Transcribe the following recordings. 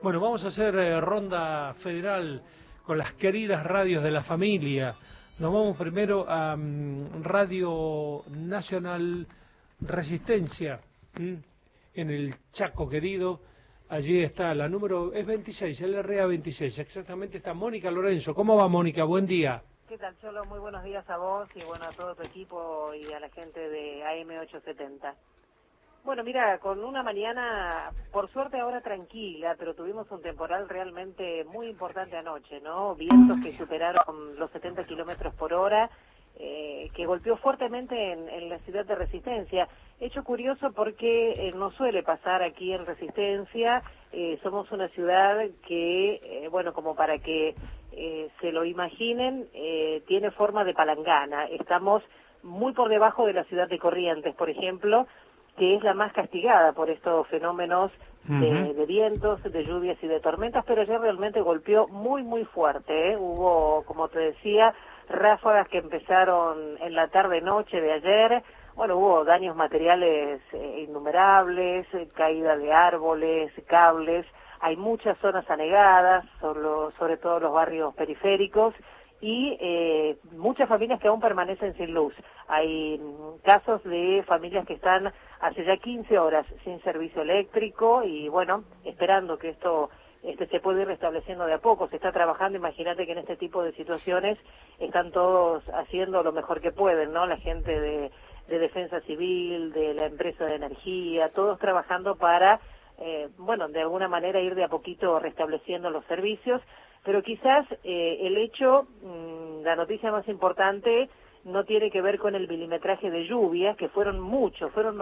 Bueno, vamos a hacer ronda federal con las queridas radios de la familia. Nos vamos primero a Radio Nacional Resistencia, en el Chaco querido. Allí está la número, es 26, el RA 26, exactamente está Mónica Lorenzo. ¿Cómo va, Mónica? Buen día. ¿Qué tal, Cholo? Muy buenos días a vos y bueno, a todo tu equipo y a la gente de AM870. Bueno, mira, con una mañana, por suerte ahora tranquila, pero tuvimos un temporal realmente muy importante anoche, ¿no? Vientos que superaron los 70 kilómetros por hora, que golpeó fuertemente en la ciudad de Resistencia. Hecho curioso porque no suele pasar aquí en Resistencia. Somos una ciudad que, bueno, como para que se lo imaginen, tiene forma de palangana. Estamos muy por debajo de la ciudad de Corrientes, por ejemplo, que es la más castigada por estos fenómenos de vientos, de lluvias y de tormentas, pero ya realmente golpeó muy fuerte, ¿eh? Hubo, como te decía, ráfagas que empezaron en la tarde-noche de ayer. Bueno, hubo daños materiales innumerables, caída de árboles, cables. Hay muchas zonas anegadas, sobre todo los barrios periféricos, y muchas familias que aún permanecen sin luz. Hay casos de familias que están hace ya 15 horas sin servicio eléctrico y, bueno, esperando que esto se pueda ir restableciendo de a poco. Se está trabajando, imagínate que en este tipo de situaciones están todos haciendo lo mejor que pueden, ¿no? La gente de Defensa Civil, de la empresa de energía, todos trabajando para, bueno, de alguna manera ir de a poquito restableciendo los servicios. Pero quizás el hecho, la noticia más importante, no tiene que ver con el milimetraje de lluvia, que fueron muchos, fueron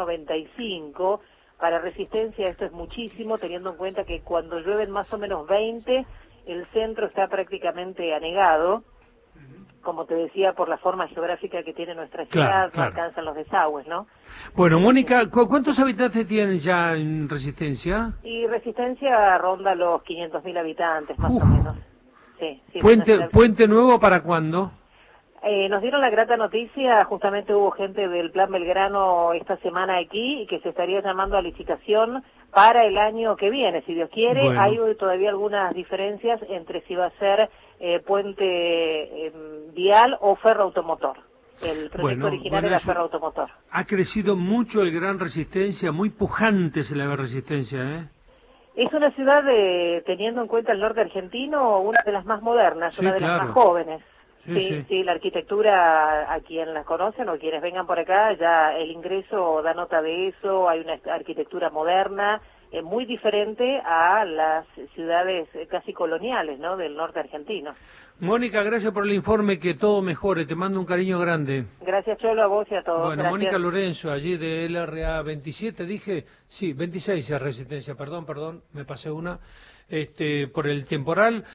95. Para Resistencia esto es muchísimo, teniendo en cuenta que cuando llueven más o menos 20, el centro está prácticamente anegado, como te decía, por la forma geográfica que tiene nuestra ciudad, no alcanzan los desagües, ¿no? Bueno, Mónica, ¿cuántos habitantes tienen ya en Resistencia? Y Resistencia ronda los 500.000 habitantes, más o menos. Sí, ¿Puente Nuevo para cuándo? Nos dieron la grata noticia, justamente hubo gente del Plan Belgrano esta semana aquí, y que se estaría llamando a licitación para el año que viene, si Dios quiere. Bueno. Hay todavía algunas diferencias entre si va a ser puente vial o ferroautomotor. El proyecto original era ferroautomotor. Ha crecido mucho el Gran Resistencia, muy pujante se le ve Resistencia, ¿eh? Es una ciudad, teniendo en cuenta el norte argentino, una de las más modernas, sí, una de claro. las más jóvenes. Sí, sí, la arquitectura, a quien la conocen o quienes vengan por acá, ya el ingreso da nota de eso. Hay una arquitectura moderna, muy diferente a las ciudades casi coloniales, ¿no?, del norte argentino. Mónica, gracias por el informe, que todo mejore, te mando un cariño grande. Gracias, Cholo, a vos y a todos. Bueno, gracias. Mónica Lorenzo, allí de LRA 27, dije, sí, 26 es Resistencia, perdón, me pasé una, por el temporal.